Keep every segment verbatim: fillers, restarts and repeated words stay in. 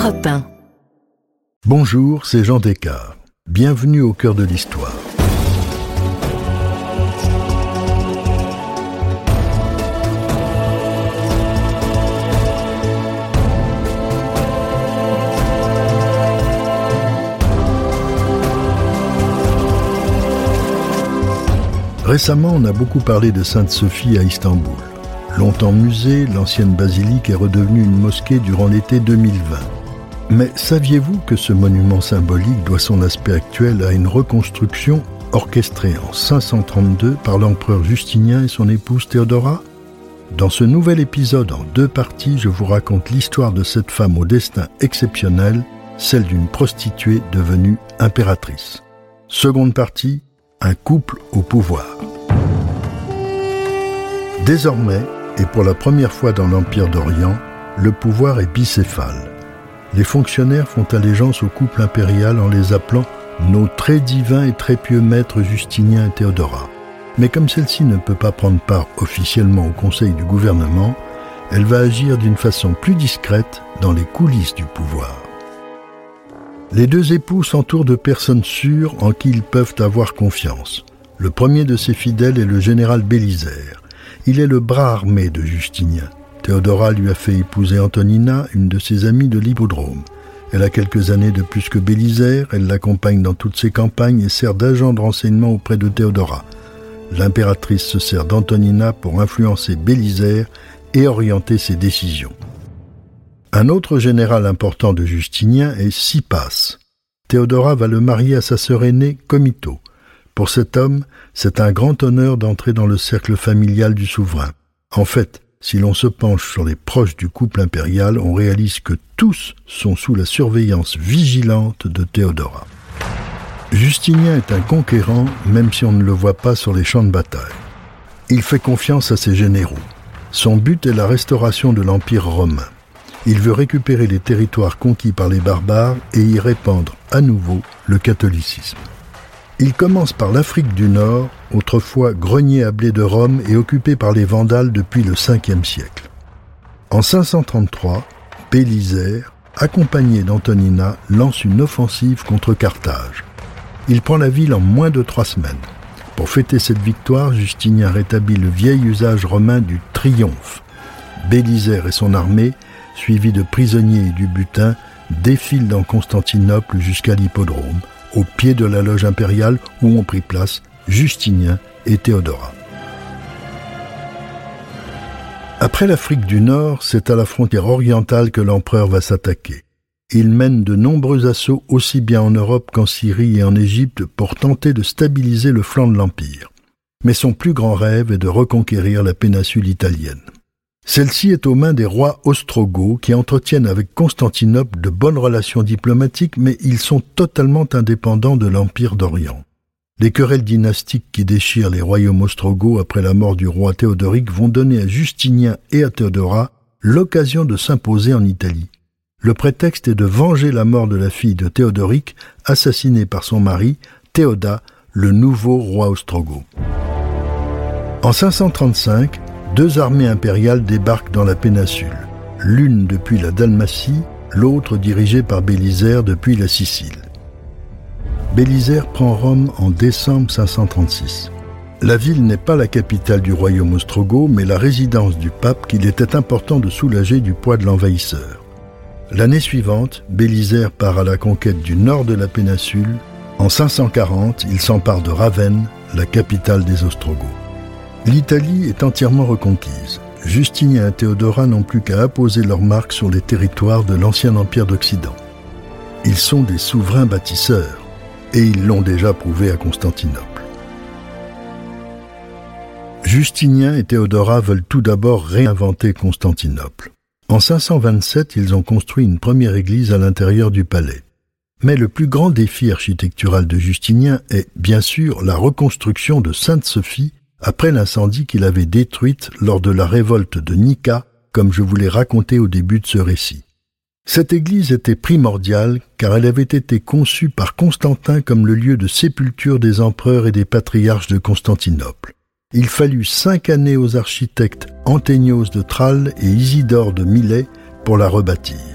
Europe un. Bonjour, c'est Jean Descartes. Bienvenue au cœur de l'histoire. Récemment, on a beaucoup parlé de Sainte-Sophie à Istanbul. Longtemps musée, l'ancienne basilique est redevenue une mosquée durant l'été deux mille vingt. Mais saviez-vous que ce monument symbolique doit son aspect actuel à une reconstruction orchestrée en cinq cent trente-deux par l'empereur Justinien et son épouse Théodora ? Dans ce nouvel épisode en deux parties, je vous raconte l'histoire de cette femme au destin exceptionnel, celle d'une prostituée devenue impératrice. Seconde partie, un couple au pouvoir. Désormais, et pour la première fois dans l'Empire d'Orient, le pouvoir est bicéphale. Les fonctionnaires font allégeance au couple impérial en les appelant « nos très divins et très pieux maîtres Justinien et Théodora ». Mais comme celle-ci ne peut pas prendre part officiellement au conseil du gouvernement, elle va agir d'une façon plus discrète dans les coulisses du pouvoir. Les deux époux s'entourent de personnes sûres en qui ils peuvent avoir confiance. Le premier de ces fidèles est le général Bélisaire. Il est le bras armé de Justinien. Théodora lui a fait épouser Antonina, une de ses amies de l'hippodrome. Elle a quelques années de plus que Bélisaire, elle l'accompagne dans toutes ses campagnes et sert d'agent de renseignement auprès de Théodora. L'impératrice se sert d'Antonina pour influencer Bélisaire et orienter ses décisions. Un autre général important de Justinien est Sipas. Théodora va le marier à sa sœur aînée, Comito. Pour cet homme, c'est un grand honneur d'entrer dans le cercle familial du souverain. En fait, si l'on se penche sur les proches du couple impérial, on réalise que tous sont sous la surveillance vigilante de Théodora. Justinien est un conquérant, même si on ne le voit pas sur les champs de bataille. Il fait confiance à ses généraux. Son but est la restauration de l'Empire romain. Il veut récupérer les territoires conquis par les barbares et y répandre à nouveau le catholicisme. Il commence par l'Afrique du Nord, autrefois grenier à blé de Rome et occupé par les Vandales depuis le cinquième siècle. En cinq cent trente-trois, Bélisaire, accompagné d'Antonina, lance une offensive contre Carthage. Il prend la ville en moins de trois semaines. Pour fêter cette victoire, Justinien rétablit le vieil usage romain du triomphe. Bélisaire et son armée, suivis de prisonniers et du butin, défilent dans Constantinople jusqu'à l'hippodrome, au pied de la loge impériale où ont pris place Justinien et Théodora. Après l'Afrique du Nord, c'est à la frontière orientale que l'empereur va s'attaquer. Il mène de nombreux assauts aussi bien en Europe qu'en Syrie et en Égypte pour tenter de stabiliser le flanc de l'Empire. Mais son plus grand rêve est de reconquérir la péninsule italienne. Celle-ci est aux mains des rois ostrogoths qui entretiennent avec Constantinople de bonnes relations diplomatiques, mais ils sont totalement indépendants de l'Empire d'Orient. Les querelles dynastiques qui déchirent les royaumes ostrogoths après la mort du roi Théodoric vont donner à Justinien et à Théodora l'occasion de s'imposer en Italie. Le prétexte est de venger la mort de la fille de Théodoric, assassinée par son mari, Théoda, le nouveau roi ostrogoth. En cinq cent trente-cinq, deux armées impériales débarquent dans la péninsule, l'une depuis la Dalmatie, l'autre dirigée par Bélisaire depuis la Sicile. Bélisaire prend Rome en décembre cinq cent trente-six. La ville n'est pas la capitale du royaume ostrogoth, mais la résidence du pape qu'il était important de soulager du poids de l'envahisseur. L'année suivante, Bélisaire part à la conquête du nord de la péninsule. En cinq cent quarante, il s'empare de Ravenne, la capitale des Ostrogoths. L'Italie est entièrement reconquise. Justinien et Théodora n'ont plus qu'à apposer leur marque sur les territoires de l'ancien empire d'Occident. Ils sont des souverains bâtisseurs, et ils l'ont déjà prouvé à Constantinople. Justinien et Théodora veulent tout d'abord réinventer Constantinople. En cinq cent vingt-sept, ils ont construit une première église à l'intérieur du palais. Mais le plus grand défi architectural de Justinien est, bien sûr, la reconstruction de Sainte-Sophie après l'incendie qu'il avait détruite lors de la révolte de Nika, comme je vous l'ai raconté au début de ce récit. Cette église était primordiale car elle avait été conçue par Constantin comme le lieu de sépulture des empereurs et des patriarches de Constantinople. Il fallut cinq années aux architectes Anténios de Tralles et Isidore de Milet pour la rebâtir.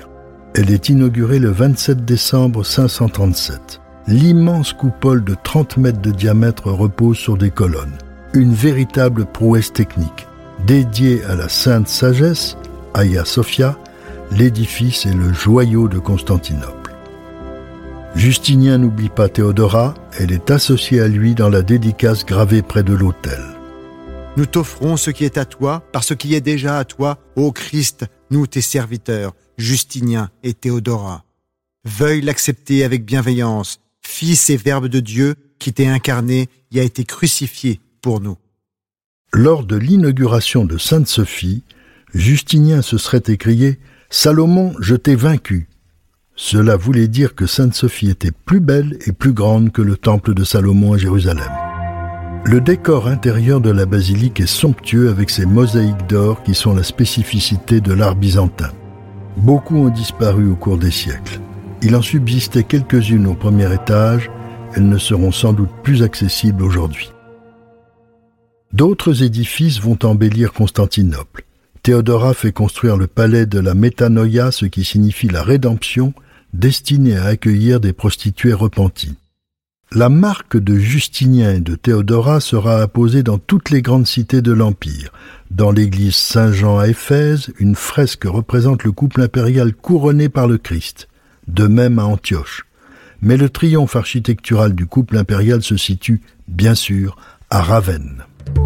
Elle est inaugurée le vingt-sept décembre cinq cent trente-sept. L'immense coupole de trente mètres de diamètre repose sur des colonnes. Une véritable prouesse technique. Dédiée à la Sainte Sagesse, Hagia Sophia, l'édifice est le joyau de Constantinople. Justinien n'oublie pas Théodora, elle est associée à lui dans la dédicace gravée près de l'autel. Nous t'offrons ce qui est à toi, par ce qui est déjà à toi, ô Christ, nous tes serviteurs, Justinien et Théodora. Veuille l'accepter avec bienveillance, Fils et Verbe de Dieu, qui t'est incarné et a été crucifié pour nous. Lors de l'inauguration de Sainte Sophie, Justinien se serait écrié « Salomon, je t'ai vaincu ». Cela voulait dire que Sainte Sophie était plus belle et plus grande que le temple de Salomon à Jérusalem. Le décor intérieur de la basilique est somptueux avec ses mosaïques d'or qui sont la spécificité de l'art byzantin. Beaucoup ont disparu au cours des siècles. Il en subsistait quelques-unes au premier étage, elles ne seront sans doute plus accessibles aujourd'hui. D'autres édifices vont embellir Constantinople. Théodora fait construire le palais de la Métanoïa, ce qui signifie la rédemption, destiné à accueillir des prostituées repenties. La marque de Justinien et de Théodora sera apposée dans toutes les grandes cités de l'Empire. Dans l'église Saint-Jean à Éphèse, une fresque représente le couple impérial couronné par le Christ. De même à Antioche. Mais le triomphe architectural du couple impérial se situe, bien sûr, à Ravenne.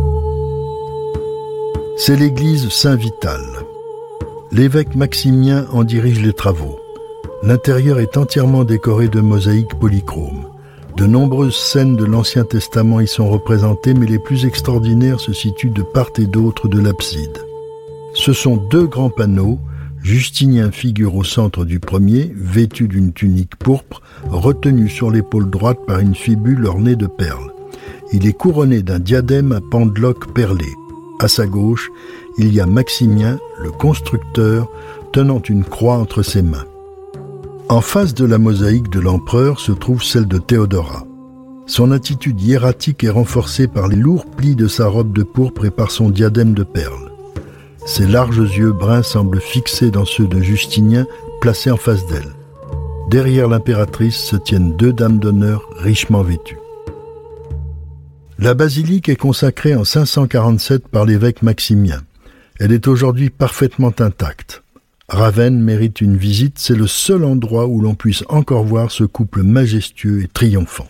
C'est l'église Saint-Vital. L'évêque Maximien en dirige les travaux. L'intérieur est entièrement décoré de mosaïques polychromes. De nombreuses scènes de l'Ancien Testament y sont représentées, mais les plus extraordinaires se situent de part et d'autre de l'abside. Ce sont deux grands panneaux. Justinien figure au centre du premier, vêtu d'une tunique pourpre, retenu sur l'épaule droite par une fibule ornée de perles. Il est couronné d'un diadème à pendeloques perlées. À sa gauche, il y a Maximien, le constructeur, tenant une croix entre ses mains. En face de la mosaïque de l'empereur se trouve celle de Théodora. Son attitude hiératique est renforcée par les lourds plis de sa robe de pourpre et par son diadème de perles. Ses larges yeux bruns semblent fixés dans ceux de Justinien, placés en face d'elle. Derrière l'impératrice se tiennent deux dames d'honneur richement vêtues. La basilique est consacrée en cinq cent quarante-sept par l'évêque Maximien. Elle est aujourd'hui parfaitement intacte. Ravenne mérite une visite, c'est le seul endroit où l'on puisse encore voir ce couple majestueux et triomphant.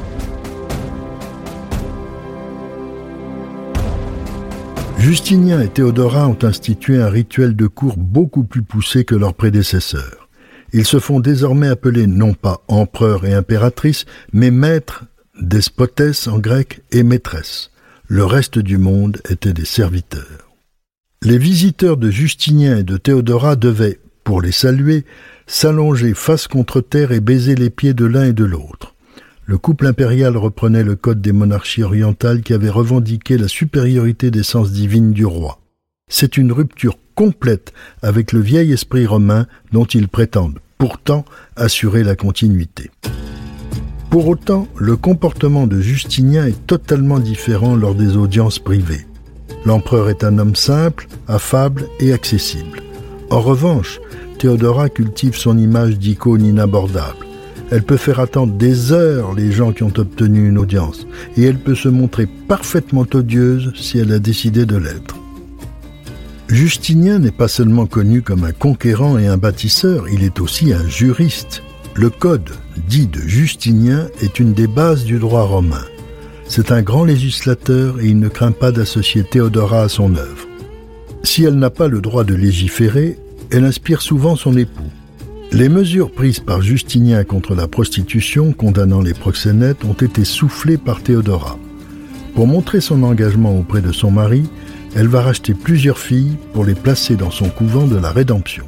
Justinien et Théodora ont institué un rituel de cour beaucoup plus poussé que leurs prédécesseurs. Ils se font désormais appeler non pas empereur et impératrice, mais maître, despotès en grec, et maîtresse. Le reste du monde était des serviteurs. Les visiteurs de Justinien et de Théodora devaient, pour les saluer, s'allonger face contre terre et baiser les pieds de l'un et de l'autre. Le couple impérial reprenait le code des monarchies orientales qui avaient revendiqué la supériorité des sens divines du roi. C'est une rupture complète avec le vieil esprit romain dont ils prétendent pourtant assurer la continuité. Pour autant, le comportement de Justinien est totalement différent lors des audiences privées. L'empereur est un homme simple, affable et accessible. En revanche, Théodora cultive son image d'icône inabordable. Elle peut faire attendre des heures les gens qui ont obtenu une audience, et elle peut se montrer parfaitement odieuse si elle a décidé de l'être. Justinien n'est pas seulement connu comme un conquérant et un bâtisseur, il est aussi un juriste. Le code, dit de Justinien, est une des bases du droit romain. C'est un grand législateur et il ne craint pas d'associer Théodora à son œuvre. Si elle n'a pas le droit de légiférer, elle inspire souvent son époux. Les mesures prises par Justinien contre la prostitution, condamnant les proxénètes, ont été soufflées par Théodora. Pour montrer son engagement auprès de son mari, elle va racheter plusieurs filles pour les placer dans son couvent de la Rédemption.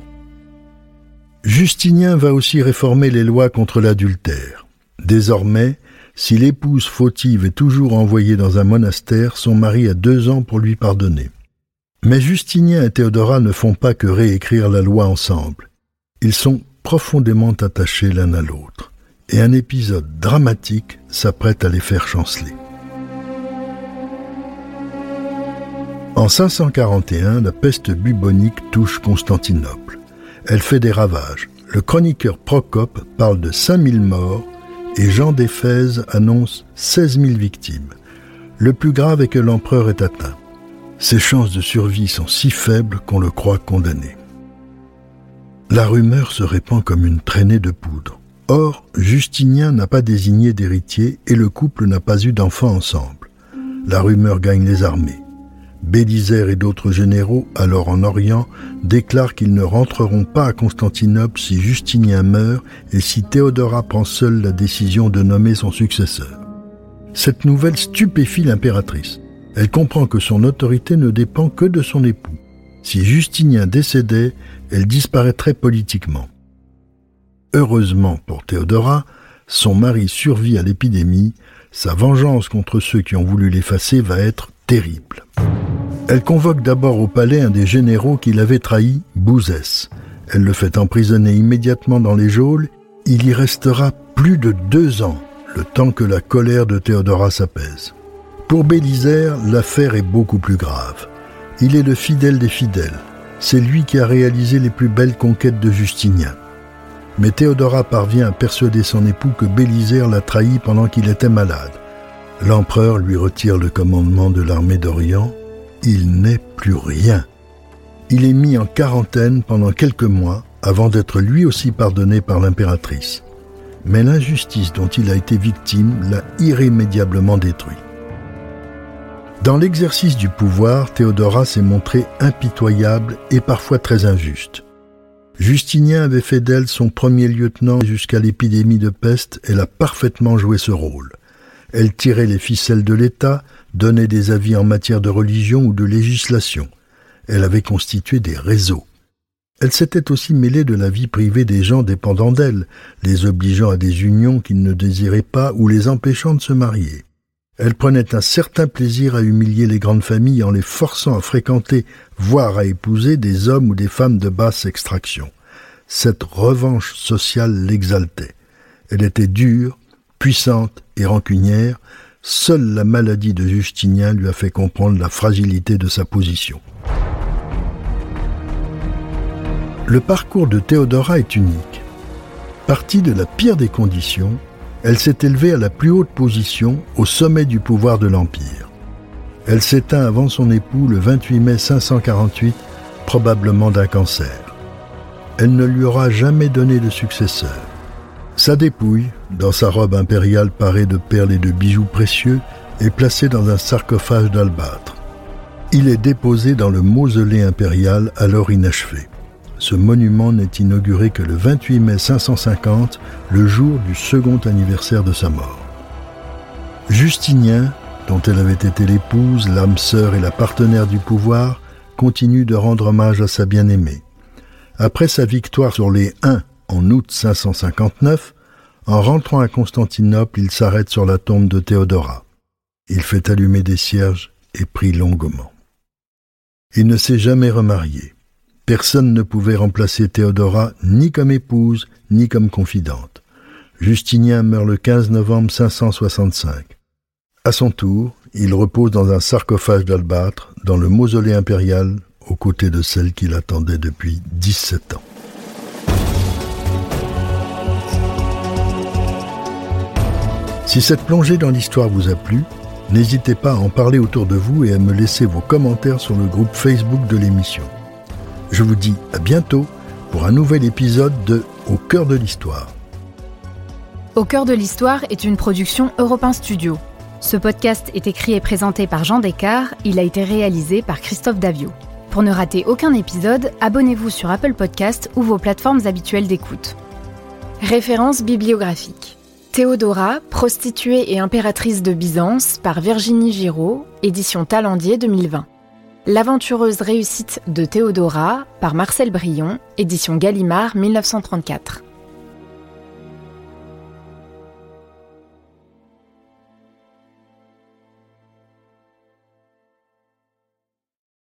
Justinien va aussi réformer les lois contre l'adultère. Désormais, si l'épouse fautive est toujours envoyée dans un monastère, son mari a deux ans pour lui pardonner. Mais Justinien et Théodora ne font pas que réécrire la loi ensemble. Ils sont profondément attachés l'un à l'autre. Et un épisode dramatique s'apprête à les faire chanceler. En cinq cent quarante et un, la peste bubonique touche Constantinople. Elle fait des ravages. Le chroniqueur Procope parle de cinq mille morts et Jean d'Éphèse annonce seize mille victimes. Le plus grave est que l'empereur est atteint. Ses chances de survie sont si faibles qu'on le croit condamné. La rumeur se répand comme une traînée de poudre. Or, Justinien n'a pas désigné d'héritier et le couple n'a pas eu d'enfants ensemble. La rumeur gagne les armées. Bélisaire et d'autres généraux, alors en Orient, déclarent qu'ils ne rentreront pas à Constantinople si Justinien meurt et si Théodora prend seule la décision de nommer son successeur. Cette nouvelle stupéfie l'impératrice. Elle comprend que son autorité ne dépend que de son époux. Si Justinien décédait, elle disparaîtrait politiquement. Heureusement pour Théodora, son mari survit à l'épidémie. Sa vengeance contre ceux qui ont voulu l'effacer va être terrible. Elle convoque d'abord au palais un des généraux qui l'avait trahi, Bouzès. Elle le fait emprisonner immédiatement dans les geôles. Il y restera plus de deux ans, le temps que la colère de Théodora s'apaise. Pour Bélisaire, l'affaire est beaucoup plus grave. Il est le fidèle des fidèles. C'est lui qui a réalisé les plus belles conquêtes de Justinien. Mais Théodora parvient à persuader son époux que Bélisaire l'a trahi pendant qu'il était malade. L'empereur lui retire le commandement de l'armée d'Orient. Il n'est plus rien. Il est mis en quarantaine pendant quelques mois avant d'être lui aussi pardonné par l'impératrice. Mais l'injustice dont il a été victime l'a irrémédiablement détruit. Dans l'exercice du pouvoir, Théodora s'est montrée impitoyable et parfois très injuste. Justinien avait fait d'elle son premier lieutenant jusqu'à l'épidémie de peste. Elle a parfaitement joué ce rôle. Elle tirait les ficelles de l'État, donnait des avis en matière de religion ou de législation. Elle avait constitué des réseaux. Elle s'était aussi mêlée de la vie privée des gens dépendant d'elle, les obligeant à des unions qu'ils ne désiraient pas ou les empêchant de se marier. Elle prenait un certain plaisir à humilier les grandes familles en les forçant à fréquenter, voire à épouser des hommes ou des femmes de basse extraction. Cette revanche sociale l'exaltait. Elle était dure, puissante et rancunière. Seule la maladie de Justinien lui a fait comprendre la fragilité de sa position. Le parcours de Théodora est unique. Partie de la pire des conditions, elle s'est élevée à la plus haute position, au sommet du pouvoir de l'Empire. Elle s'éteint avant son époux le vingt-huit mai cinq cent quarante-huit, probablement d'un cancer. Elle ne lui aura jamais donné de successeur. Sa dépouille, dans sa robe impériale parée de perles et de bijoux précieux, est placée dans un sarcophage d'albâtre. Il est déposé dans le mausolée impérial alors inachevé. Ce monument n'est inauguré que le vingt-huit mai cinq cent cinquante, le jour du second anniversaire de sa mort. Justinien, dont elle avait été l'épouse, l'âme sœur et la partenaire du pouvoir, continue de rendre hommage à sa bien-aimée. Après sa victoire sur les Huns en août cinq cent cinquante-neuf, en rentrant à Constantinople, il s'arrête sur la tombe de Théodora. Il fait allumer des cierges et prie longuement. Il ne s'est jamais remarié. Personne ne pouvait remplacer Théodora ni comme épouse, ni comme confidente. Justinien meurt le quinze novembre cinq cent soixante-cinq. À son tour, il repose dans un sarcophage d'albâtre, dans le mausolée impérial, aux côtés de celle qui l'attendait depuis dix-sept ans. Si cette plongée dans l'histoire vous a plu, n'hésitez pas à en parler autour de vous et à me laisser vos commentaires sur le groupe Facebook de l'émission. Je vous dis à bientôt pour un nouvel épisode de Au cœur de l'histoire. Au cœur de l'histoire est une production Europe un Studio. Ce podcast est écrit et présenté par Jean Descartes. Il a été réalisé par Christophe Davio. Pour ne rater aucun épisode, abonnez-vous sur Apple Podcasts ou vos plateformes habituelles d'écoute. Références bibliographiques. Théodora, prostituée et impératrice de Byzance par Virginie Giraud, édition Talendier deux mille vingt. L'aventureuse réussite de Théodora par Marcel Brion, édition Gallimard mille neuf cent trente-quatre.